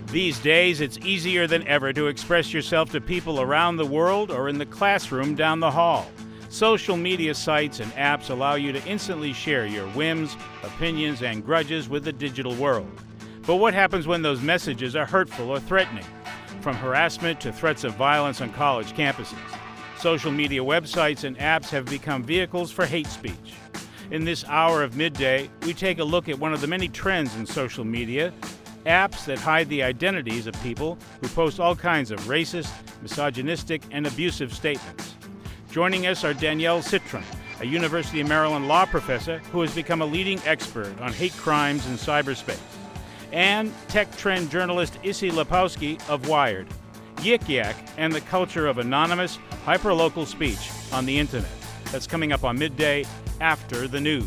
These days, it's easier than ever to express yourself to people around the world or in the classroom down the hall. Social media sites and apps allow you to instantly share your whims, opinions, and grudges with the digital world. But what happens when those messages are hurtful or threatening? From harassment to threats of violence on college campuses, social media websites and apps have become vehicles for hate speech. In this hour of midday, we take a look at one of the many trends in social media, apps that hide the identities of people who post all kinds of racist, misogynistic, and abusive statements. Joining us are Danielle Citron, a University of Maryland law professor who has become a leading expert on hate crimes in cyberspace, and tech trend journalist Issy Lepowski of Wired, Yik Yak and the culture of anonymous, hyperlocal speech on the internet. That's coming up on Midday after the news.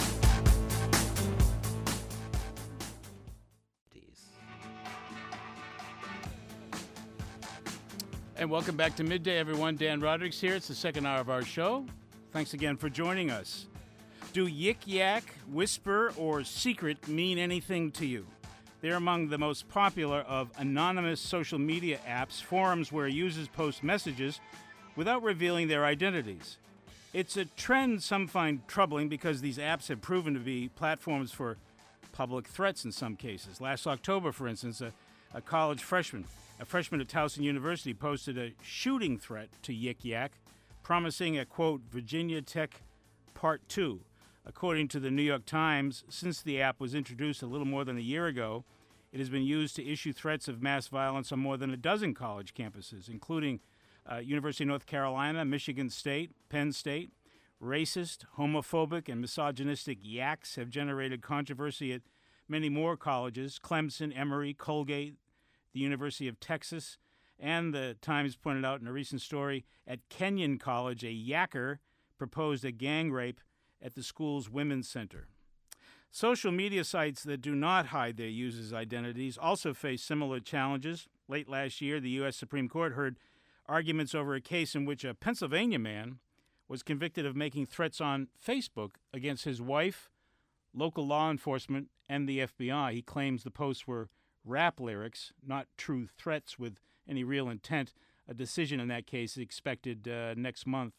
And welcome back to Midday, everyone. Dan Rodrigues here. It's the second hour of our show. Thanks again for joining us. Do Yik Yak, Whisper, or Secret mean anything to you? They're among the most popular of anonymous social media apps, forums where users post messages without revealing their identities. It's a trend some find troubling because these apps have proven to be platforms for public threats in some cases. Last October, for instance, a college freshman at Towson University posted a shooting threat to Yik Yak, promising a, quote, Virginia Tech Part 2. According to the New York Times, since the app was introduced a little more than a year ago, it has been used to issue threats of mass violence on more than a dozen college campuses, including University of North Carolina, Michigan State, Penn State. Racist, homophobic, and misogynistic yaks have generated controversy at many more colleges: Clemson, Emory, Colgate, the University of Texas, and the Times pointed out in a recent story, at Kenyon College, a yakker proposed a gang rape at the school's women's center. Social media sites that do not hide their users' identities also face similar challenges. Late last year, the U.S. Supreme Court heard arguments over a case in which a Pennsylvania man was convicted of making threats on Facebook against his wife, local law enforcement, and the FBI. He claims the posts were rap lyrics, not true threats with any real intent. A decision in that case is expected next month.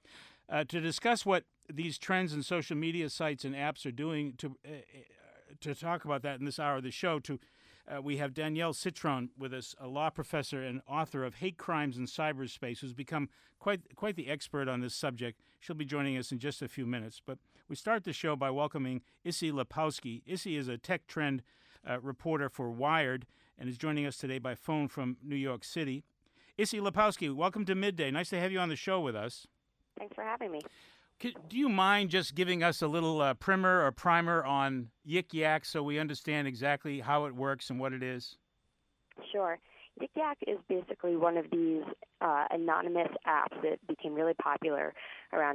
To discuss what these trends in social media sites and apps are doing, to talk about that in this hour of the show, we have Danielle Citron with us, a law professor and author of Hate Crimes in Cyberspace, who's become quite the expert on this subject. She'll be joining us in just a few minutes. But we start the show by welcoming Issy Lepowski. Issy is a tech trend reporter for Wired and is joining us today by phone from New York City. Issy Lepowski, welcome to Midday. Nice to have you on the show with us. Thanks for having me. Do you mind just giving us a little primer on Yik Yak so we understand exactly how it works and what it is? Sure. Yik Yak is basically one of these anonymous apps that became really popular around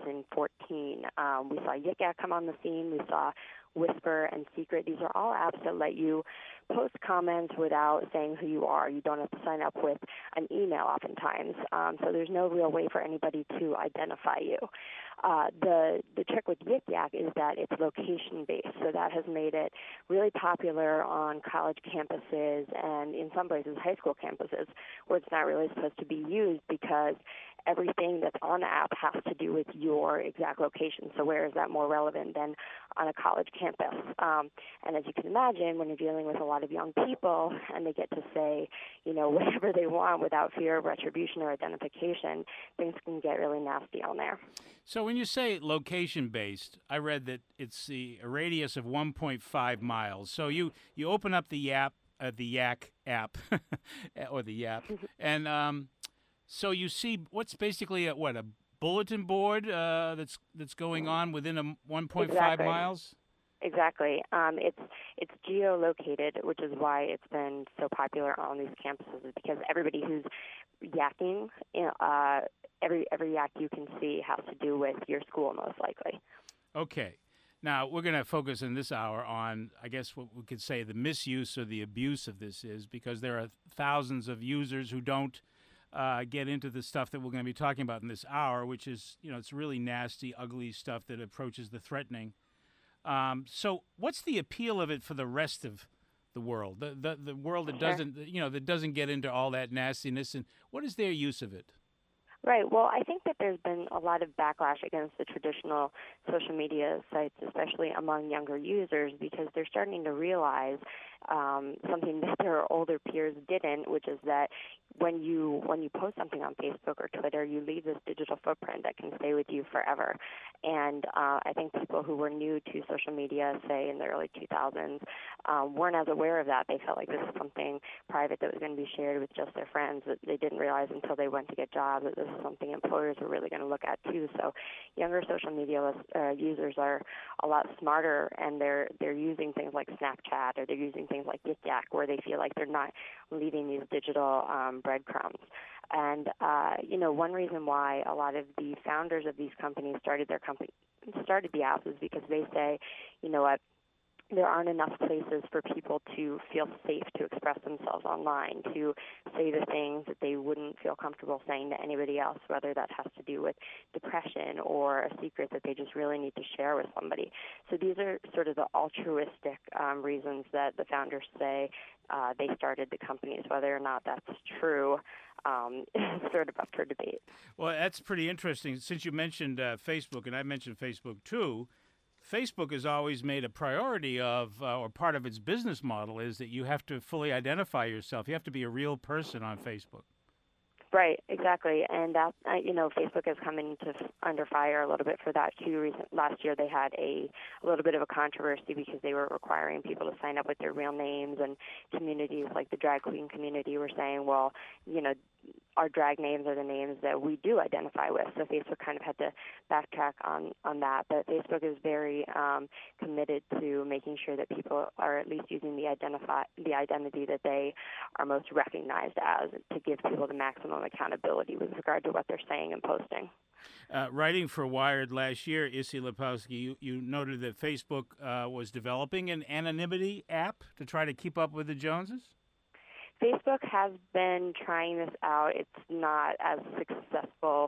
2014. We saw Yik Yak come on the scene. We saw Whisper and Secret. These are all apps that let you post comments without saying who you are. You don't have to sign up with an email oftentimes, so there's no real way for anybody to identify you. The trick with Yik Yak is that it's location-based, so that has made it really popular on college campuses and in some places high school campuses where it's not really supposed to be used because everything that's on the app has to do with your exact location. So where is that more relevant than on a college campus? And as you can imagine, when you're dealing with a lot of young people and they get to say, whatever they want without fear of retribution or identification, things can get really nasty on there. So when you say location-based, I read that it's a radius of 1.5 miles. So you open up the Yak app, or the Yap, and so you see what's basically a bulletin board that's going on within a 1.5 Exactly. miles? Exactly. It's geolocated, which is why it's been so popular on these campuses, is because everybody who's yakking, every yak you can see has to do with your school, most likely. Okay. Now, we're going to focus in this hour on, I guess, what we could say the misuse or the abuse of this is, because there are thousands of users who don't get into the stuff that we're going to be talking about in this hour, which is, it's really nasty, ugly stuff that approaches the threatening. So what's the appeal of it for the rest of the world, the world that Sure. doesn't, that doesn't get into all that nastiness. And what is their use of it? Right. Well, I think that there's been a lot of backlash against the traditional social media sites, especially among younger users, because they're starting to realize something that their older peers didn't, which is that when you post something on Facebook or Twitter, you leave this digital footprint that can stay with you forever. And I think people who were new to social media, say in the early 2000s, weren't as aware of that. They felt like this was something private that was going to be shared with just their friends. That they didn't realize until they went to get jobs that this is something employers were really going to look at too. So younger social media users are a lot smarter, and they're using things like Snapchat, or they're using things like Yik Yak, where they feel like they're not leaving these digital breadcrumbs. And one reason why a lot of the founders of these companies started the apps is because they say, you know what, there aren't enough places for people to feel safe to express themselves online, to say the things that they wouldn't feel comfortable saying to anybody else, whether that has to do with depression or a secret that they just really need to share with somebody. So these are sort of the altruistic reasons that the founders say they started the companies. Whether or not that's true is sort of up for debate. Well, that's pretty interesting. Since you mentioned Facebook, and I mentioned Facebook too, Facebook has always made a priority of, or part of its business model is that you have to fully identify yourself. You have to be a real person on Facebook. Right, exactly, and that Facebook has come under fire a little bit for that too. Last year, they had a little bit of a controversy because they were requiring people to sign up with their real names, and communities like the drag queen community were saying, well, our drag names are the names that we do identify with. So Facebook kind of had to backtrack on that. But Facebook is very committed to making sure that people are at least using the identity that they are most recognized as, to give people the maximum accountability with regard to what they're saying and posting. Writing for Wired last year, Issy Lepowski, you noted that Facebook was developing an anonymity app to try to keep up with the Joneses? Facebook has been trying this out. It's not as successful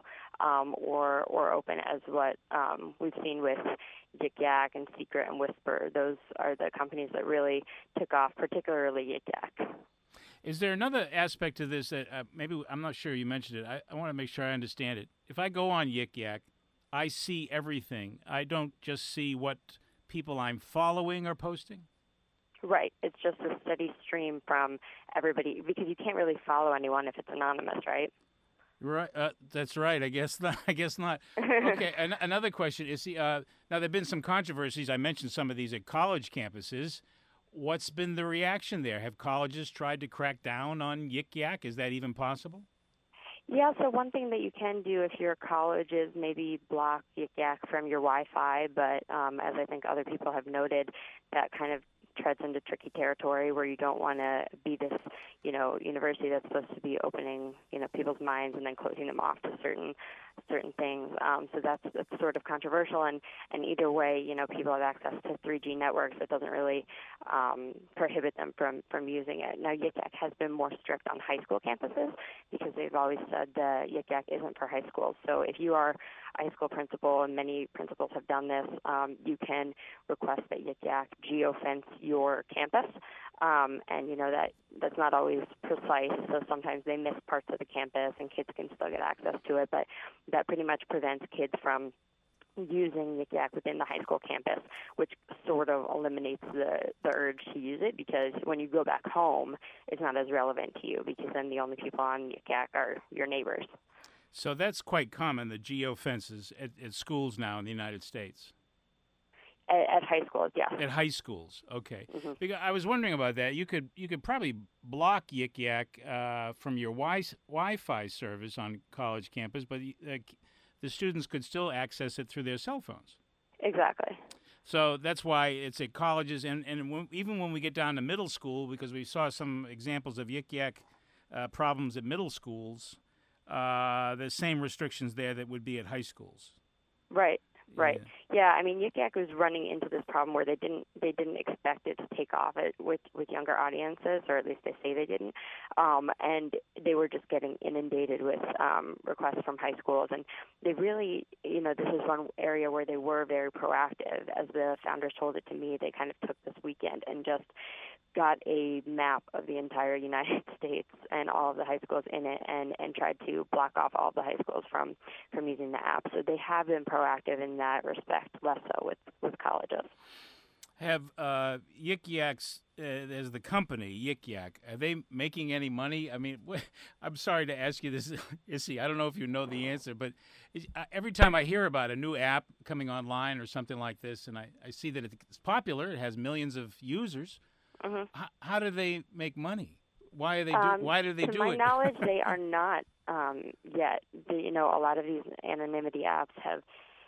or open as what we've seen with Yik Yak and Secret and Whisper. Those are the companies that really took off, particularly Yik Yak. Is there another aspect to this that maybe I'm not sure you mentioned it? I want to make sure I understand it. If I go on Yik Yak, I see everything. I don't just see what people I'm following are posting? Right. It's just a steady stream from everybody, because you can't really follow anyone if it's anonymous, right? Right. That's right. I guess not. I guess not. Okay. Another question is, now there have been some controversies. I mentioned some of these at college campuses. What's been the reaction there? Have colleges tried to crack down on Yik Yak? Is that even possible? Yeah, so one thing that you can do if you're a college is maybe block Yik Yak from your Wi-Fi, but as I think other people have noted, that kind of treads into tricky territory where you don't want to be this, university that's supposed to be opening, people's minds and then closing them off to certain things. So that's sort of controversial, and either way, people have access to 3G networks. It doesn't really prohibit them from using it. Now, Yik Yak has been more strict on high school campuses because they've always said that Yik Yak isn't for high schools. So if you are a high school principal, and many principals have done this, you can request that Yik Yak geofence your campus. And that's not always precise, so sometimes they miss parts of the campus and kids can still get access to it, but that pretty much prevents kids from using Yik Yak within the high school campus, which sort of eliminates the urge to use it, because when you go back home, it's not as relevant to you, because then the only people on Yik Yak are your neighbors. So that's quite common, the geofences at schools now in the United States. At high schools, yes. At high schools, okay. Mm-hmm. Because I was wondering about that. You could probably block Yik Yak from your Wi-Fi service on college campus, but the students could still access it through their cell phones. Exactly. So that's why it's at colleges, and even when we get down to middle school, because we saw some examples of Yik Yak problems at middle schools, the same restrictions there that would be at high schools. Right. Right. Yeah. I mean, Yik Yak was running into this problem where they didn't expect it to take off with younger audiences, or at least they say they didn't, and they were just getting inundated with requests from high schools, and they really, this is one area where they were very proactive. As the founders told it to me, they kind of took this weekend and just got a map of the entire United States and all of the high schools in it, and tried to block off all the high schools from using the app. So they have been proactive in that respect, less so with colleges. Have Yik Yak's, as the company, Yik Yak, are they making any money? I mean, I'm sorry to ask you this, Issy. I don't know if you know the answer, but every time I hear about a new app coming online or something like this, and I see that it's popular, it has millions of users, how do they make money? Why do they do it? To my knowledge, they are not yet. A lot of these anonymity apps have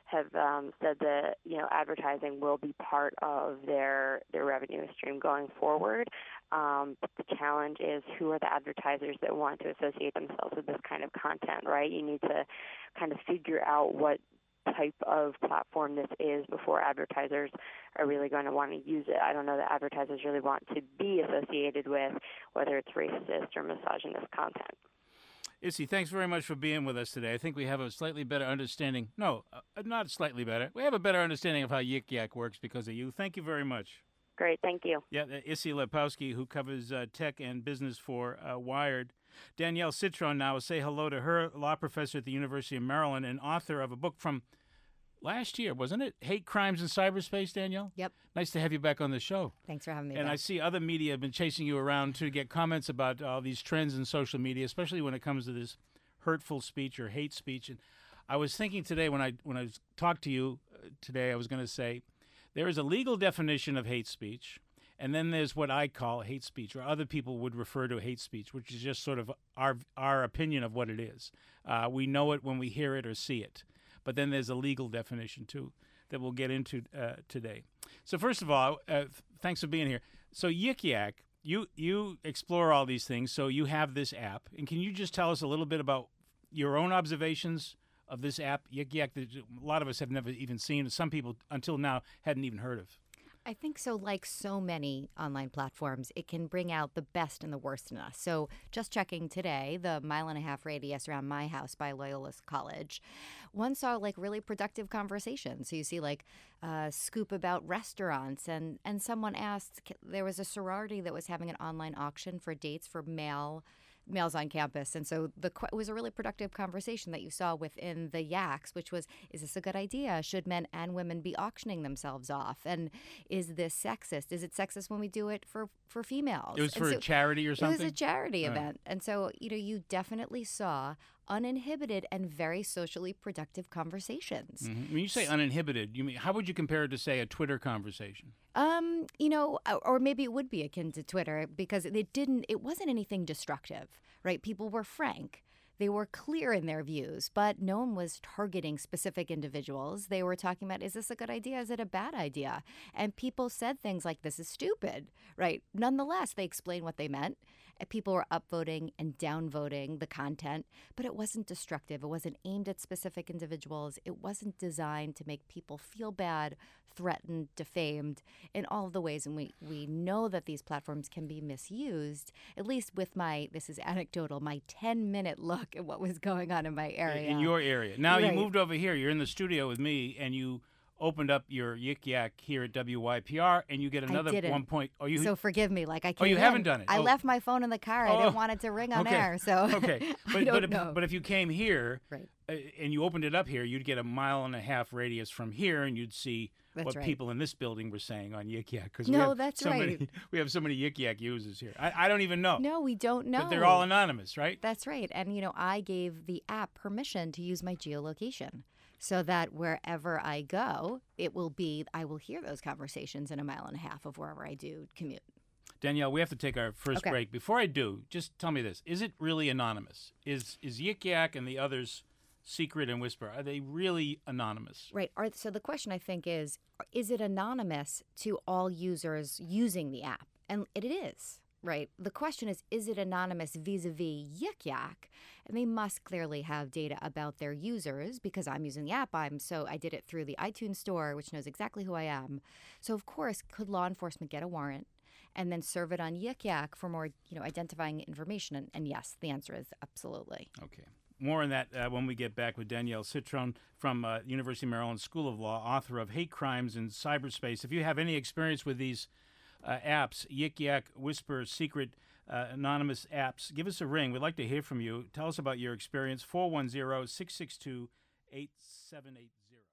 said that advertising will be part of their revenue stream going forward. But the challenge is, who are the advertisers that want to associate themselves with this kind of content, right? You need to kind of figure out what type of platform this is before advertisers are really going to want to use it. I don't know that advertisers really want to be associated with whether it's racist or misogynist content. Issy, thanks very much for being with us today. I think we have a slightly better understanding. No, not slightly better. We have a better understanding of how Yik Yak works because of you. Thank you very much. Great, thank you. Yeah, Issy Lepowski, who covers tech and business for Wired. Danielle Citron now will say hello to her, law professor at the University of Maryland and author of a book from last year, wasn't it? Hate Crimes in Cyberspace, Danielle? Yep. Nice to have you back on the show. Thanks for having me And back. I see other media have been chasing you around to get comments about all these trends in social media, especially when it comes to this hurtful speech or hate speech. And I was thinking today when I talked to you today, I was going to say there is a legal definition of hate speech, and then there's what I call hate speech, or other people would refer to hate speech, which is just sort of our opinion of what it is. We know it when we hear it or see it. But then there's a legal definition, too, that we'll get into today. So first of all, thanks for being here. So Yik Yak, you explore all these things, so you have this app. And can you just tell us a little bit about your own observations of this app, Yik Yak, that a lot of us have never even seen, and some people until now hadn't even heard of? I think so, like so many online platforms, it can bring out the best and the worst in us. So just checking today, the 1.5-mile radius around my house by Loyola College, one saw like really productive conversations. So you see like a scoop about restaurants, and someone asked, there was a sorority that was having an online auction for dates for males on campus. And so it was a really productive conversation that you saw within the Yaks, which was, is this a good idea? Should men and women be auctioning themselves off? And is this sexist? Is it sexist when we do it for females? It was for a charity or something? It was a charity event. And so, you definitely saw uninhibited and very socially productive conversations. Mm-hmm. When you say uninhibited, you mean, how would you compare it to, say, a Twitter conversation? Or maybe it would be akin to Twitter because it wasn't anything destructive, right? People were frank. They were clear in their views, but no one was targeting specific individuals. They were talking about, is this a good idea? Is it a bad idea? And people said things like, this is stupid, right? Nonetheless, they explained what they meant. And people were upvoting and downvoting the content, but it wasn't destructive. It wasn't aimed at specific individuals. It wasn't designed to make people feel bad, threatened, defamed in all of the ways. And we know that these platforms can be misused, at least with this is anecdotal, my 10-minute look at what was going on in my area. In your area. Now Right. you moved over here. You're in the studio with me, and you opened up your Yik Yak here at WYPR, and you get another didn't. 1 point. Oh, you So forgive me, like I can't. you haven't done it? I Oh. left my phone in the car. I Oh. didn't want it to ring on Okay. air. So okay, I don't know. but if you came here Right. And you opened it up here, you'd get a 1.5-mile radius from here, and you'd see That's what right. people in this building were saying on Yik Yak. Because No, that's right. We have so many Yik Yak users here. I don't even know. No, we don't know. But they're all anonymous, right? That's right. And, I gave the app permission to use my geolocation so that wherever I go, I will hear those conversations in 1.5 miles of wherever I do commute. Danielle, we have to take our first Okay. break. Before I do, just tell me this. Is it really anonymous? Is Yik Yak and the others, Secret and Whisper, are they really anonymous? Right. So the question, I think, is it anonymous to all users using the app? And it is. Right. The question is it anonymous vis-a-vis Yik Yak? And they must clearly have data about their users because I'm using the app. I did it through the iTunes store, which knows exactly who I am. So, of course, could law enforcement get a warrant and then serve it on Yik Yak for more, identifying information? And yes, the answer is absolutely. Okay. More on that when we get back with Danielle Citron from University of Maryland School of Law, author of Hate Crimes in Cyberspace. If you have any experience with these apps, Yik Yak, Whisper, Secret, anonymous apps. Give us a ring. We'd like to hear from you. Tell us about your experience. 410-662-8780.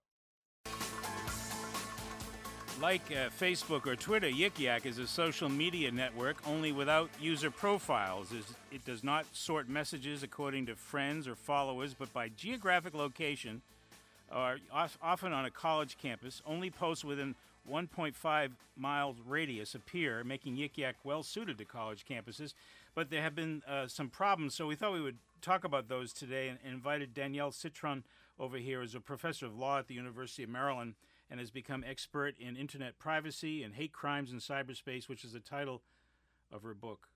Like Facebook or Twitter, Yik Yak is a social media network only without user profiles. It does not sort messages according to friends or followers, but by geographic location, or often on a college campus. Only posts within 1.5 miles radius appear, making Yik Yak well suited to college campuses. But there have been some problems, so we thought we would talk about those today and invited Danielle Citron over here as a professor of law at the University of Maryland, and has become expert in internet privacy and hate crimes in cyberspace, which is the title of her book.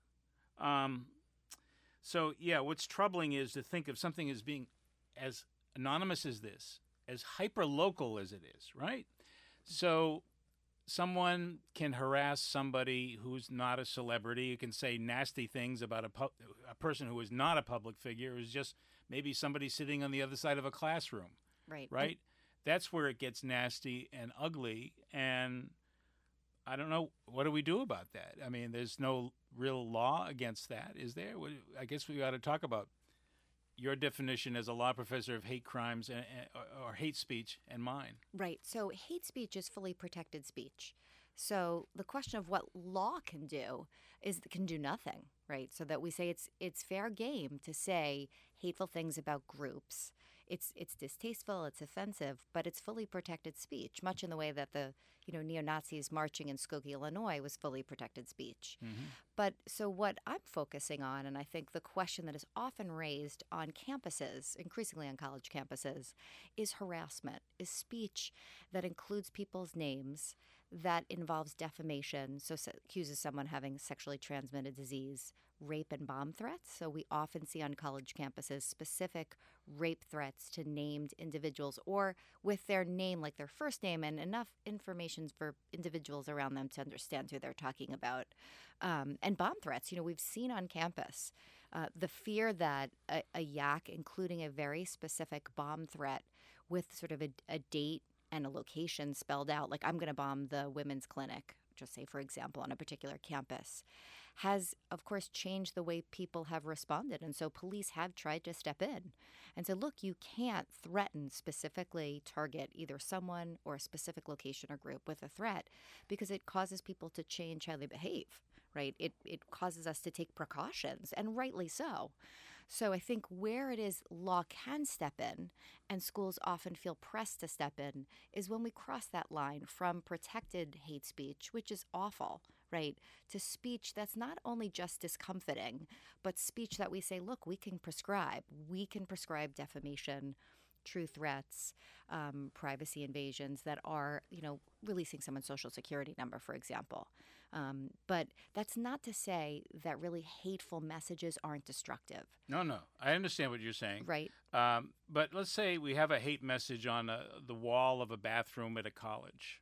So, what's troubling is to think of something as being as anonymous as this, as hyper-local as it is, right? So someone can harass somebody who's not a celebrity. You can say nasty things about a person who is not a public figure, who's just maybe somebody sitting on the other side of a classroom. Right? That's where it gets nasty and ugly, and I don't know, what do we do about that? I mean, there's no real law against that, is there? I guess we ought to talk about your definition as a law professor of hate crimes or hate speech and mine. Right. So hate speech is fully protected speech. So the question of what law can do is can do nothing, right? So that we say it's fair game to say hateful things about groups. It's distasteful, it's offensive, but it's fully protected speech, much in the way that the neo-Nazis marching in Skokie, Illinois was fully protected speech. Mm-hmm. But so what I'm focusing on, and I think the question that is often raised on campuses, increasingly on college campuses, is harassment, is speech that includes people's names, that involves defamation, so accuses someone having sexually transmitted disease, rape and bomb threats. So we often see on college campuses specific rape threats to named individuals, or with their name, like their first name, and enough information for individuals around them to understand who they're talking about. And bomb threats, we've seen on campus the fear that a yak, including a very specific bomb threat with sort of a date and a location spelled out, like I'm going to bomb the women's clinic, just say, for example, on a particular campus, has, of course, changed the way people have responded. And so police have tried to step in and say, look, you can't threaten, specifically target either someone or a specific location or group with a threat, because it causes people to change how they behave, right? It causes us to take precautions, and rightly so. So I think where it is law can step in, and schools often feel pressed to step in, is when we cross that line from protected hate speech, which is awful, right, to speech that's not only just discomfiting, but speech that we say, look, we can prescribe. We can prescribe defamation, true threats, privacy invasions that are, releasing someone's social security number, for example. But that's not to say that really hateful messages aren't destructive. No. I understand what you're saying. Right. But let's say we have a hate message on the wall of a bathroom at a college.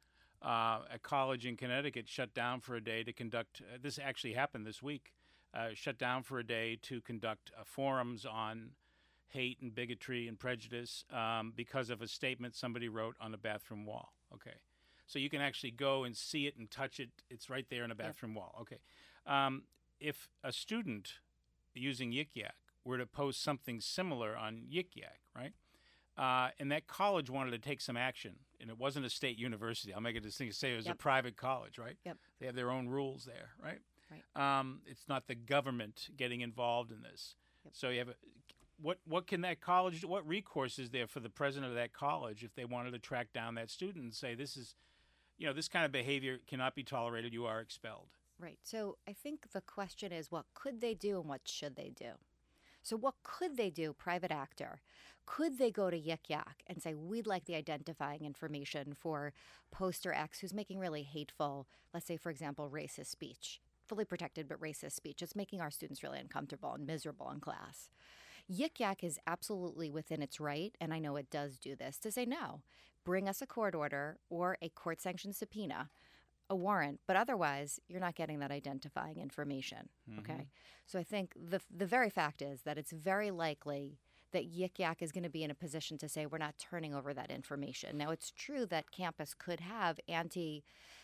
A college in Connecticut shut down for a day to conduct, this actually happened this week, shut down for a day to conduct forums on hate and bigotry and prejudice because of a statement somebody wrote on a bathroom wall. Okay. So you can actually go and see it and touch it. It's right there in a bathroom wall. Okay. If a student using Yik Yak were to post something similar on Yik Yak, right, and that college wanted to take some action, and it wasn't a state university. I'll make a distinction. Say it was a private college, right? Yep. They have their own rules there, right? Right. It's not the government getting involved in this. Yep. So you have what can that college do? What recourse is there for the president of that college if they wanted to track down that student and say, this is, this kind of behavior cannot be tolerated, you are expelled? Right. So I think the question is, what could they do and what should they do? So what could they do, private actor? Could they go to Yik Yak and say, we'd like the identifying information for poster X who's making really hateful, let's say, for example, racist speech, fully protected but racist speech. It's making our students really uncomfortable and miserable in class. Yik Yak is absolutely within its right, and I know it does do this, to say no. Bring us a court order or a court-sanctioned subpoena, a warrant, but otherwise you're not getting that identifying information, okay? So I think the very fact is that it's very likely that Yik Yak is going to be in a position to say we're not turning over that information. Now, it's true that campus could have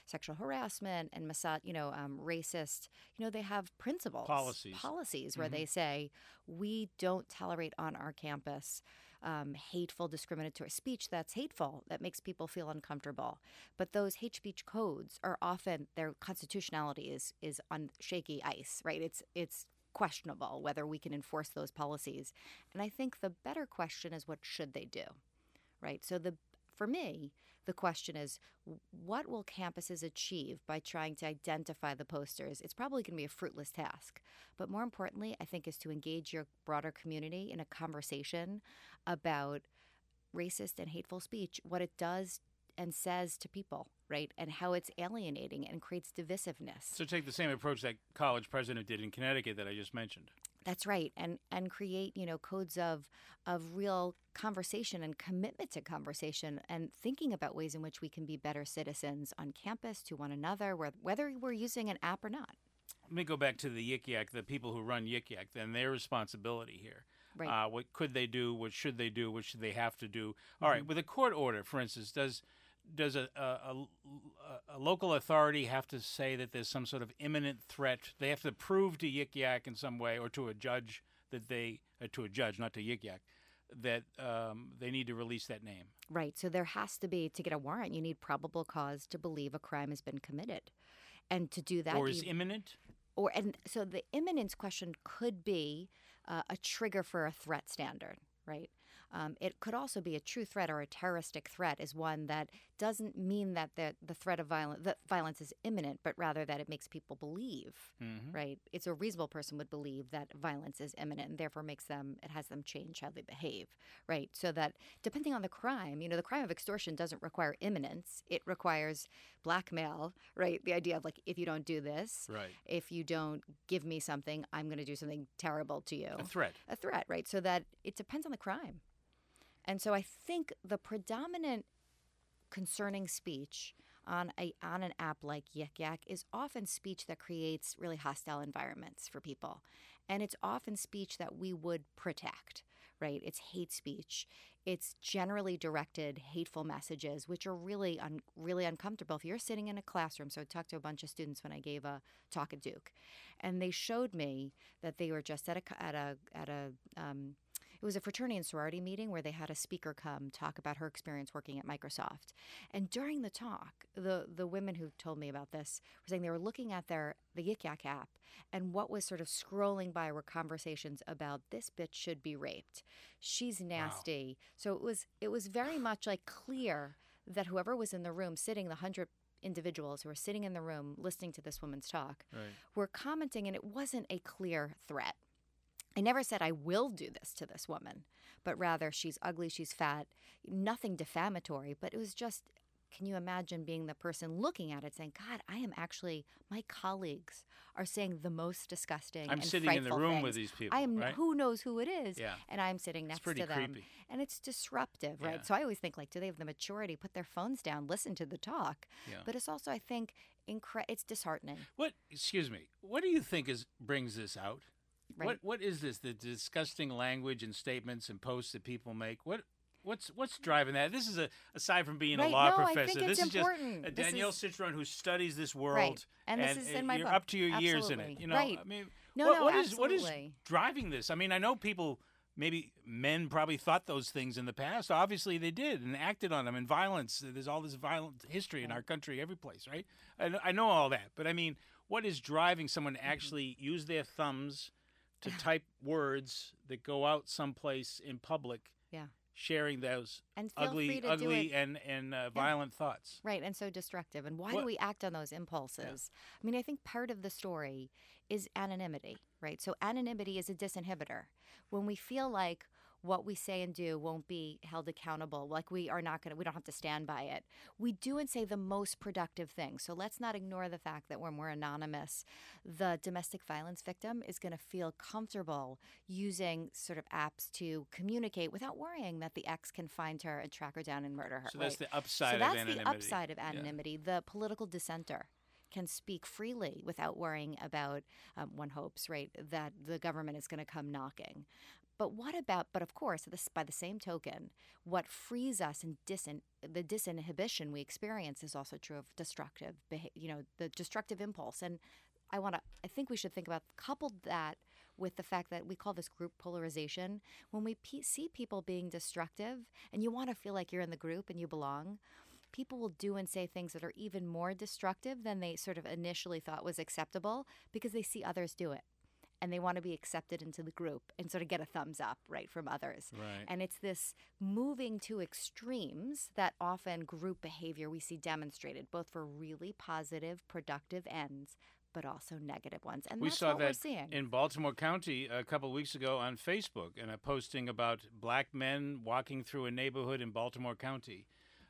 sexual harassment and racist, they have principles, policies where they say we don't tolerate on our campus hateful, discriminatory speech that's hateful, that makes people feel uncomfortable. But those hate speech codes are often, their constitutionality is on shaky ice, right? It's questionable whether we can enforce those policies. And I think the better question is, what should they do, right? So for me, the question is, what will campuses achieve by trying to identify the posters? It's probably going to be a fruitless task. But more importantly, I think, is to engage your broader community in a conversation about racist and hateful speech, what it does and says to people, right? And how it's alienating and creates divisiveness. So take the same approach that college president did in Connecticut that I just mentioned. That's right, and create codes of real conversation and commitment to conversation, and thinking about ways in which we can be better citizens on campus to one another, whether we're using an app or not. Let me go back to the Yik Yak, the people who run Yik Yak, then their responsibility here. Right. What could they do? What should they do? What should they have to do? All right, with a court order, for instance, does a local authority have to say that there's some sort of imminent threat? They have to prove to Yik Yak in some way, or to a judge not to Yik Yak, that they need to release that name. Right. So there has to be, to get a warrant, you need probable cause to believe a crime has been committed. And to do that, or is imminent? And so the imminence question could be a trigger for a threat standard, right? It could also be a true threat, or a terroristic threat is one that doesn't mean that the threat of violence is imminent, but rather that it makes people believe, right? It's a reasonable person would believe that violence is imminent, and therefore it has them change how they behave, right? So that depending on the crime, the crime of extortion doesn't require imminence. It requires blackmail, right? The idea of if you don't do this, right, if you don't give me something, I'm going to do something terrible to you. A threat, right? So that it depends on the crime. And so I think the predominant concerning speech on an app like Yik Yak is often speech that creates really hostile environments for people. And it's often speech that we would protect, right? It's hate speech. It's generally directed hateful messages, which are really uncomfortable. If you're sitting in a classroom, so I talked to a bunch of students when I gave a talk at Duke, and they showed me that they were just it was a fraternity and sorority meeting where they had a speaker come talk about her experience working at Microsoft. And during the talk, the women who told me about this were saying they were looking at the Yik Yak app, and what was sort of scrolling by were conversations about, this bitch should be raped. She's nasty. Wow. So it was very much clear that whoever was in the room sitting, the 100 individuals who were sitting in the room listening to this woman's talk, right, were commenting, and it wasn't a clear threat. I never said I will do this to this woman, but rather she's ugly, she's fat, nothing defamatory. But it was just, can you imagine being the person looking at it saying, God, my colleagues are saying the most disgusting and frightful things. I'm sitting in the room with these people, right? Who knows who it is, yeah, and I'm sitting next to them. It's pretty creepy. And it's disruptive, right? Yeah. So I always think, do they have the maturity, put their phones down, listen to the talk? Yeah. But it's also, I think, it's disheartening. What do you think brings this out? Right. What is this? The disgusting language and statements and posts that people make. What's driving that? This is aside from being a law professor. I think it's this important. Is just Danielle Citron who studies this world, right. And this is in my you're book. up to your ears in it. Absolutely. Right. I mean, absolutely. What is driving this? I mean, I know people. Maybe men probably thought those things in the past. Obviously, they did and acted on them. And violence. There's all this violent history in our country, every place, right? I know all that, but I mean, what is driving someone to actually use their thumbs to type words that go out someplace in public, yeah, sharing those and ugly and violent thoughts. Right, and so destructive. And why do we act on those impulses? Yeah. I mean, I think part of the story is anonymity, right? So anonymity is a disinhibitor. When we feel like what we say and do won't be held accountable, we don't have to stand by it, we do and say the most productive things. So let's not ignore the fact that when we're anonymous, the domestic violence victim is going to feel comfortable using sort of apps to communicate without worrying that the ex can find her and track her down and murder her. So that's right? the upside of anonymity. The upside of anonymity. Yeah. The political dissenter can speak freely without worrying about, one hopes, right, that the government is going to come knocking. But what about, but of course, by the same token, what frees us and the disinhibition we experience is also true of destructive, the destructive impulse. And I think we should think about, coupled that with the fact that we call this group polarization. When we see people being destructive and you want to feel like you're in the group and you belong, people will do and say things that are even more destructive than they sort of initially thought was acceptable because they see others do it. And they want to be accepted into the group and sort of get a thumbs up, right, from others. Right. And it's this moving to extremes that often group behavior we see demonstrated, both for really positive, productive ends, but also negative ones. And we that's saw what that we're seeing. in Baltimore County a couple of weeks ago on Facebook, and a posting about black men walking through a neighborhood in Baltimore County,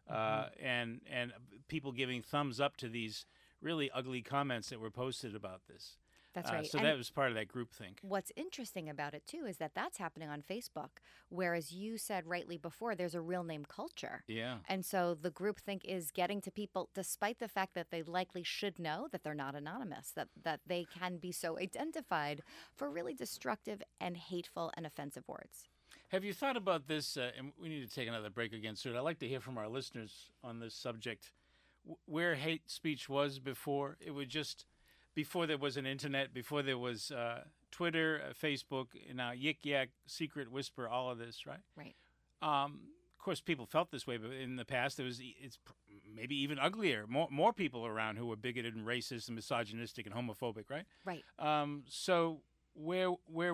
and people giving thumbs up to these really ugly comments that were posted about this. That's right. So and that was part of that groupthink. what's interesting about it, too, is that that's happening on Facebook, whereas you said rightly before, there's a real name culture. Yeah. And so the groupthink is getting to people, despite the fact that they likely should know that they're not anonymous, that they can be so identified for really destructive and hateful and offensive words. Have you thought about this? And we need to take another break again soon. I'd like to hear from our listeners on this subject. Where hate speech was before, it was just before there was an internet, before there was Twitter, Facebook, now Yik Yak, Secret Whisper, all of this, right? Right. Of course, people felt this way, but in the past, it's maybe even uglier. More people around who were bigoted and racist and misogynistic and homophobic, right? Right. So where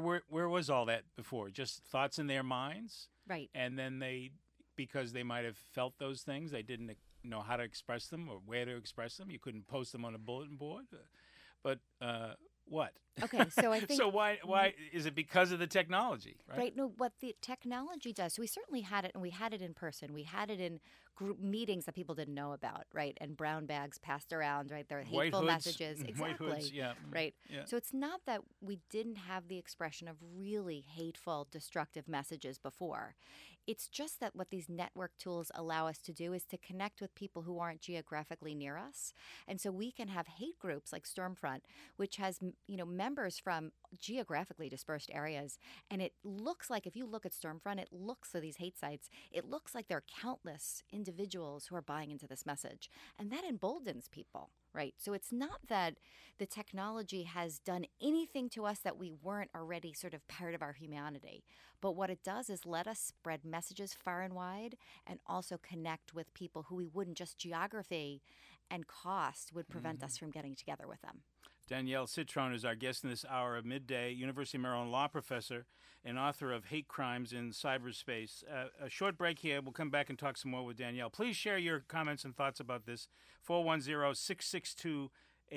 was all that before? Just thoughts in their minds, Right. and then because they might have felt those things, they didn't know how to express them or where to express them. You couldn't post them on a bulletin board. But what? Okay, so I think... So why is it because of the technology, right? Right. No, what the technology does, so we certainly had it, and we had it in person. We had it in group meetings that people didn't know about, right? And brown bags passed around, right? There are White hateful hoods, messages. white Exactly. hoods, yeah. Right. Yeah. So it's not that we didn't have the expression of really hateful, destructive messages before. It's just that what these network tools allow us to do is to connect with people who aren't geographically near us. And so we can have hate groups like Stormfront, which has, members from geographically dispersed areas. And it looks like, if you look at Stormfront, it looks for these hate sites, it looks like there are countless individuals who are buying into this message. And that emboldens people. Right. So it's not that the technology has done anything to us that we weren't already sort of part of our humanity. But what it does is let us spread messages far and wide and also connect with people who we wouldn't, just geography and cost would prevent us from getting together with them. Danielle Citron is our guest in this hour of midday, University of Maryland law professor and author of Hate Crimes in Cyberspace. A short break here. We'll come back and talk some more with Danielle. Please share your comments and thoughts about this. 410-662-8780.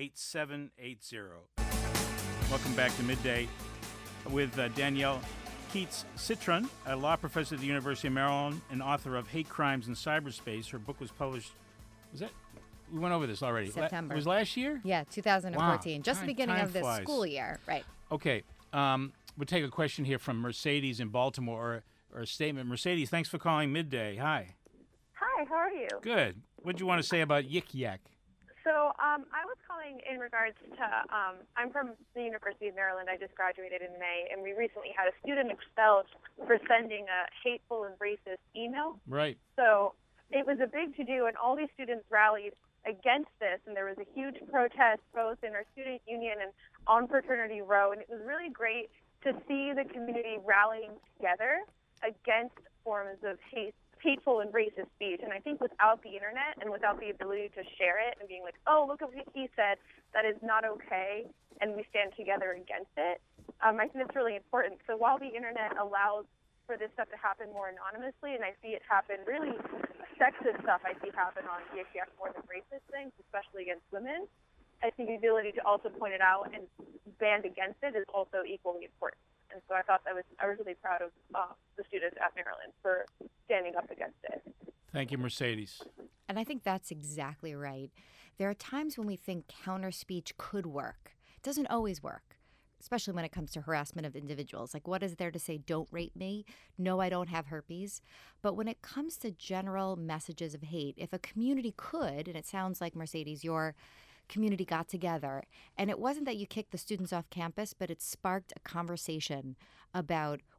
Welcome back to Midday with Danielle Keats Citron, a law professor at the University of Maryland and author of Hate Crimes in Cyberspace. Her book was published, we went over this already. September. It was last year? Yeah, 2014. Wow. Just the beginning Time of the flies. school year. Right. Okay. We'll take a question here from Mercedes in Baltimore, or a statement. Mercedes, thanks for calling Midday. Hi. Hi, how are you? Good. What do you want to say about Yik Yak? So I was calling in regards to, I'm from the University of Maryland. I just graduated in May, and we recently had a student expelled for sending a hateful and racist email. Right. So it was a big to-do, and all these students rallied against this, and there was a huge protest both in our student union and on Fraternity Row, and it was really great to see the community rallying together against forms of hateful and racist speech. And I think without the internet and without the ability to share it and being like, oh, look at what he said, that is not okay, and we stand together against it, I think it's really important. So while the internet allows for this stuff to happen more anonymously, and I see it happen, really sexist stuff I see happen on Yik Yak more than racist things, especially against women, I think the ability to also point it out and band against it is also equally important. And so I thought I was really proud of the students at Maryland for standing up against it. Thank you, Mercedes. And I think that's exactly right. There are times when we think counter speech could work. It doesn't always work, especially when it comes to harassment of individuals. Like, what is there to say, don't rape me? No, I don't have herpes. But when it comes to general messages of hate, if a community could, and it sounds like, Mercedes, your community got together, and it wasn't that you kicked the students off campus, but it sparked a conversation about,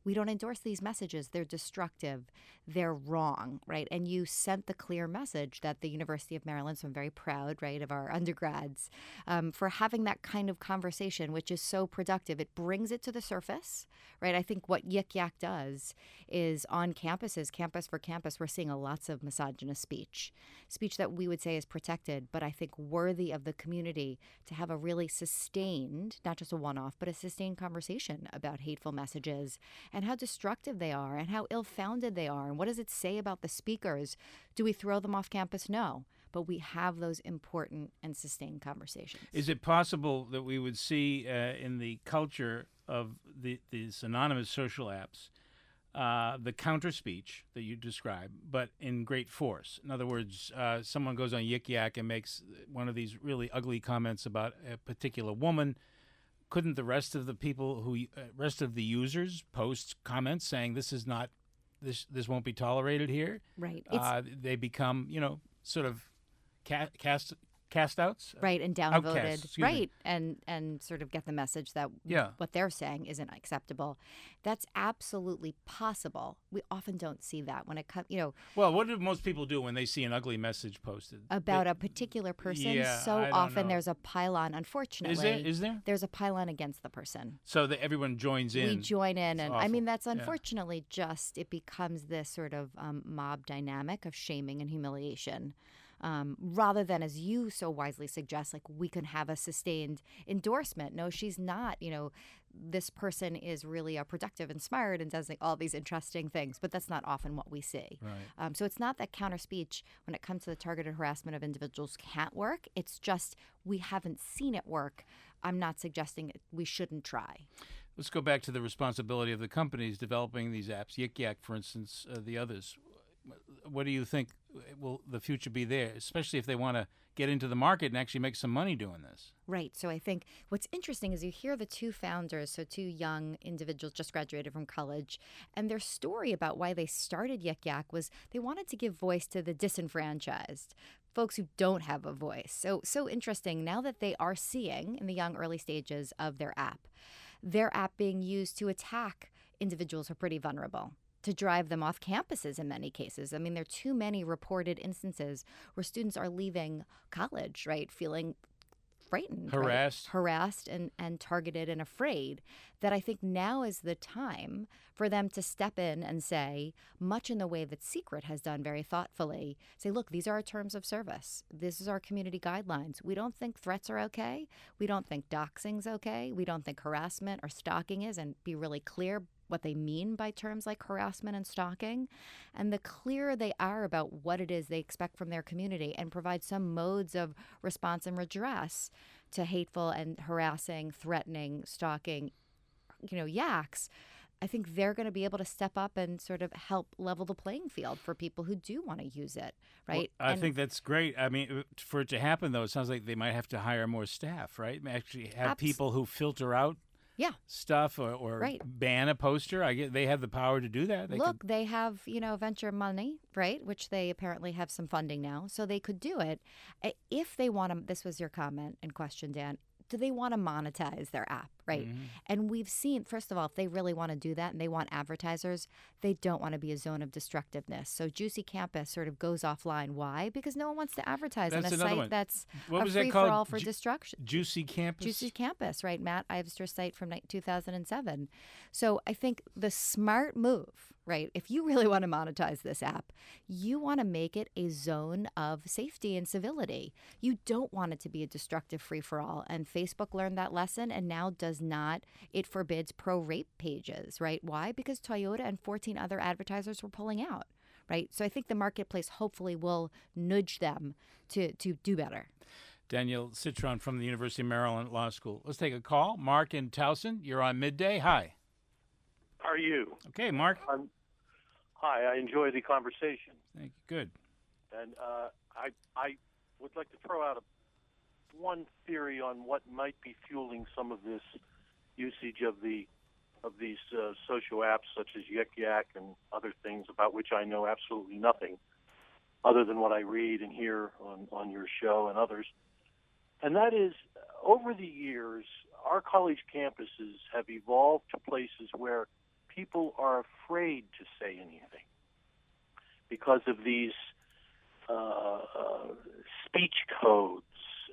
we don't endorse these messages. They're destructive. They're wrong, right? And you sent the clear message that the University of Maryland, so I'm very proud, right, of our undergrads for having that kind of conversation, which is so productive. It brings it to the surface, right? I think what Yik Yak does is on campuses, campus for campus, we're seeing lots of misogynist speech that we would say is protected, but I think worthy of the community to have a really sustained, not just a one-off, but a sustained conversation about hateful messages and how destructive they are and how ill-founded they are. And what does it say about the speakers? Do we throw them off campus? No. But we have those important and sustained conversations. Is it possible that we would see in the culture of these anonymous social apps the counter speech that you describe, but in great force? In other words, someone goes on Yik Yak and makes one of these really ugly comments about a particular woman. Couldn't the rest of the people rest of the users post comments saying this is not, this won't be tolerated here? Right. They become, sort of cast outs, right, and downvoted, outcasts, right, and sort of get the message that what they're saying isn't acceptable. That's absolutely possible. We often don't see that when it comes, Well, what do most people do when they see an ugly message posted about a particular person? Yeah, so I don't often know. there's a pylon. Unfortunately, Is there? There's a pylon against the person. So that everyone joins in. We join in, and awful. I mean that's unfortunately it becomes this sort of mob dynamic of shaming and humiliation. Rather than, as you so wisely suggest, like we can have a sustained endorsement. No, she's not. This person is really productive and smart and does like all these interesting things, but that's not often what we see. Right. So it's not that counter speech when it comes to the targeted harassment of individuals can't work. It's just we haven't seen it work. I'm not suggesting we shouldn't try. Let's go back to the responsibility of the companies developing these apps, Yik Yak, for instance, the others. What do you think will the future be there, especially if they want to get into the market and actually make some money doing this? Right. So I think what's interesting is you hear the two founders, so two young individuals just graduated from college, and their story about why they started Yik Yak was they wanted to give voice to the disenfranchised, folks who don't have a voice. So interesting now that they are seeing in the young early stages of their app being used to attack individuals who are pretty vulnerable, to drive them off campuses in many cases. I mean, there are too many reported instances where students are leaving college, right, feeling frightened, harassed and targeted and afraid, that I think now is the time for them to step in and say, much in the way that Secret has done very thoughtfully, say, look, these are our terms of service. This is our community guidelines. We don't think threats are okay. We don't think doxing's okay. We don't think harassment or stalking is, and be really clear what they mean by terms like harassment and stalking. And the clearer they are about what it is they expect from their community and provide some modes of response and redress to hateful and harassing, threatening, stalking, yaks, I think they're going to be able to step up and sort of help level the playing field for people who do want to use it, right? Well, I think that's great. I mean, for it to happen, though, it sounds like they might have to hire more staff, right? Actually have people who filter out stuff or ban a poster. They have the power to do that. They have, venture money, right, which they apparently have some funding now, so they could do it. If they want to, this was your comment and question, Dan, do they want to monetize their app, right? Mm-hmm. And we've seen, first of all, if they really want to do that and they want advertisers, they don't want to be a zone of destructiveness. So Juicy Campus sort of goes offline. Why? Because no one wants to advertise on a site that's a free-for-all for destruction. Juicy Campus? Juicy Campus, right? Matt Ivster's site from 2007. So I think the smart move, right, if you really want to monetize this app, you want to make it a zone of safety and civility. You don't want it to be a destructive free-for-all. And Facebook learned that lesson and now does not. It forbids pro-rape pages, right? Why? Because Toyota and 14 other advertisers were pulling out, right? So I think the marketplace hopefully will nudge them to do better. Danielle Citron from the University of Maryland Law School. Let's take a call. Mark in Towson, you're on Midday. Hi. How are you? Okay, Mark. Hi, I enjoy the conversation. Thank you. Good. And I would like to throw out one theory on what might be fueling some of this usage of these social apps such as Yik Yak and other things about which I know absolutely nothing other than what I read and hear on your show and others. And that is, over the years, our college campuses have evolved to places where people are afraid to say anything because of these speech codes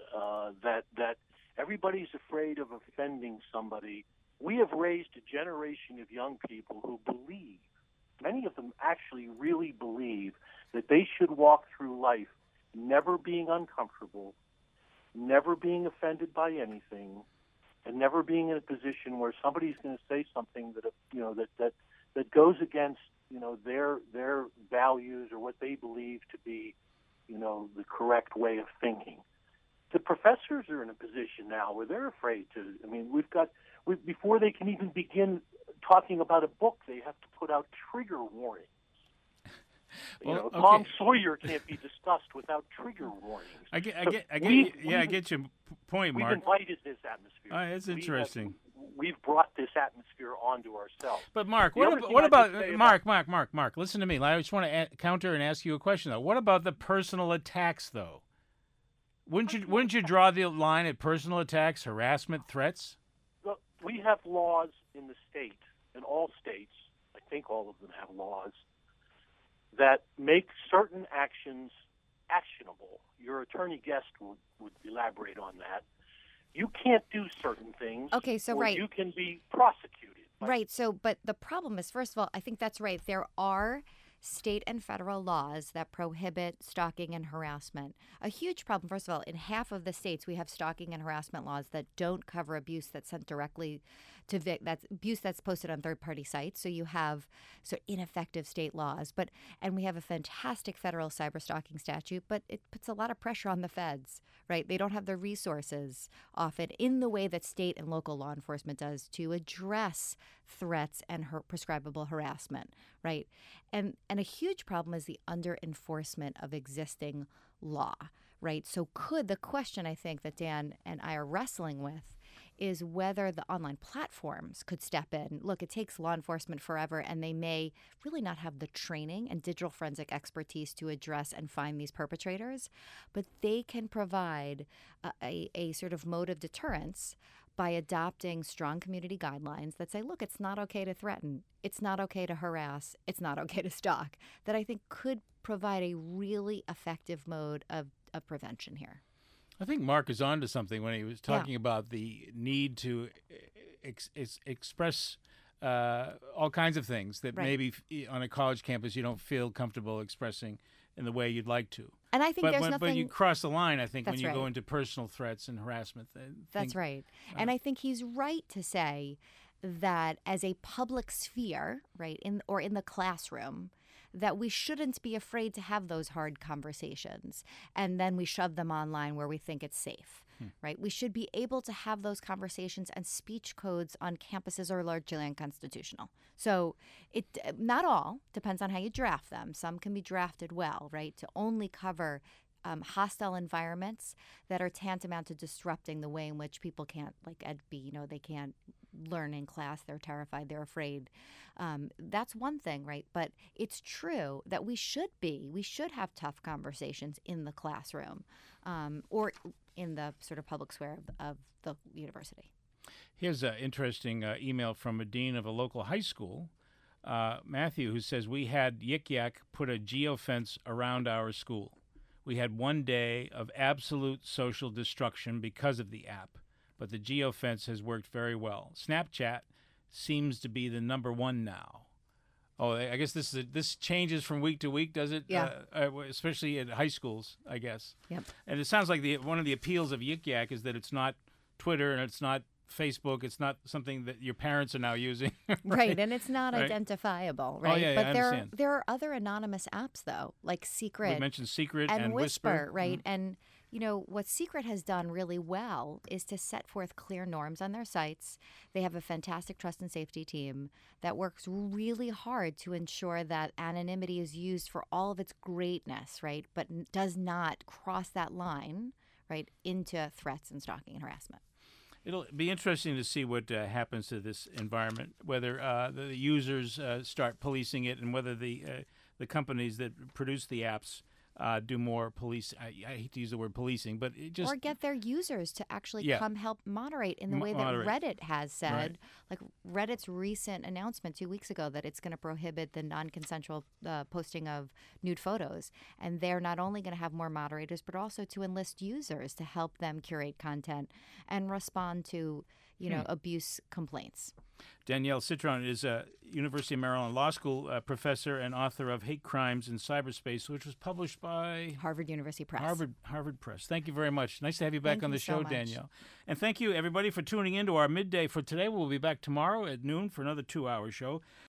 that everybody's afraid of offending somebody. We have raised a generation of young people who believe, many of them actually really believe, that they should walk through life never being uncomfortable, never being offended by anything, and never being in a position where somebody's going to say something that goes against their values or what they believe to be the correct way of thinking. The professors are in a position now where they're afraid to. I mean, before they can even begin talking about a book, they have to put out trigger warnings. Well, okay. Tom Sawyer can't be discussed without trigger warnings. I get your point, Mark. We've invited this atmosphere. Oh, that's interesting. We've brought this atmosphere onto ourselves. But Mark, what about Mark? Listen to me. I just want to counter and ask you a question though. What about the personal attacks though? Wouldn't you draw the line at personal attacks, harassment, threats? Look, we have laws in the state, in all states. I think all of them have laws that make certain actions actionable. Your attorney guest would elaborate on that. You can't do certain things. Okay, so or right. You can be prosecuted. Right. So, but the problem is, first of all, I think that's right. There are state and federal laws that prohibit stalking and harassment. A huge problem, first of all, in half of the states, we have stalking and harassment laws that don't cover abuse that's sent directly to that's abuse that's posted on third-party sites. So you have ineffective state laws, and we have a fantastic federal cyber stalking statute, but it puts a lot of pressure on the feds, right? They don't have the resources often in the way that state and local law enforcement does to address threats and prescribable harassment, right? And a huge problem is the under-enforcement of existing law, right? So the question I think that Dan and I are wrestling with is whether the online platforms could step in. Look, it takes law enforcement forever, and they may really not have the training and digital forensic expertise to address and find these perpetrators, but they can provide a sort of mode of deterrence by adopting strong community guidelines that say, look, it's not okay to threaten, it's not okay to harass, it's not okay to stalk, that I think could provide a really effective mode of prevention here. I think Mark is on to something when he was talking about the need to express all kinds of things that maybe on a college campus you don't feel comfortable expressing in the way you'd like to. And I think But you cross the line, I think, when you right. go into personal threats and harassment. That's right. And I think he's right to say that as a public sphere, right, in the classroom, that we shouldn't be afraid to have those hard conversations, and then we shove them online where we think it's safe, right? We should be able to have those conversations, and speech codes on campuses are largely unconstitutional. So it not all, depends on how you draft them. Some can be drafted well, right, to only cover hostile environments that are tantamount to disrupting the way in which people can't, like Ed B, they can't learn in class. They're terrified. They're afraid. That's one thing, right? But it's true that we should have tough conversations in the classroom or in the sort of public square of the university. Here's an interesting email from a dean of a local high school, Matthew, who says, we had Yik Yak put a geofence around our school. We had one day of absolute social destruction because of the app, but the geofence has worked very well. Snapchat seems to be the number one now. Oh, I guess this changes from week to week, does it? Yeah. Especially at high schools, I guess. Yep. And it sounds like one of the appeals of Yik Yak is that it's not Twitter and it's not Facebook. It's not something that your parents are now using. Right, and it's not right? identifiable, right? Oh, yeah, but I understand. there are other anonymous apps, though, like Secret. We mentioned Secret and Whisper. Right? Mm-hmm. And, what Secret has done really well is to set forth clear norms on their sites. They have a fantastic trust and safety team that works really hard to ensure that anonymity is used for all of its greatness, right? But does not cross that line, right, into threats and stalking and harassment. It'll be interesting to see what happens to this environment, whether the users start policing it, and whether the companies that produce the apps do more police. I hate to use the word policing, but it just or get their users to actually Yeah. come help moderate in the way that Moderate. Reddit has said. Right. Like Reddit's recent announcement 2 weeks ago that it's going to prohibit the non-consensual posting of nude photos. And they're not only going to have more moderators, but also to enlist users to help them curate content and respond to, abuse complaints. Danielle Citron is a University of Maryland Law School professor and author of Hate Crimes in Cyberspace, which was published by Harvard University Press. Harvard Press. Thank you very much. Nice to have you back Thank on you the show, so much. Danielle. And thank you, everybody, for tuning in to our midday for today. We'll be back tomorrow at noon for another 2-hour show.